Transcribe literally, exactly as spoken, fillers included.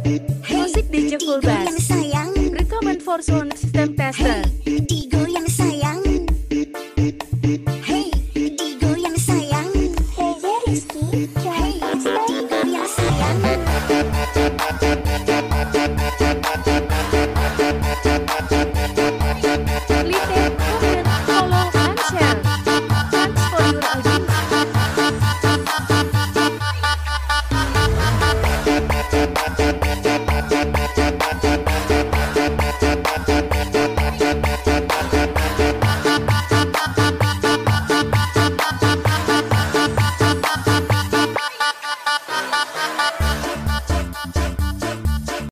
Musik D J Full Bass. Recommend for sound system tester. Digo yang sayang. Hey, Digo yang sayang. Reza Rizky, Hey, Digo yang sayang.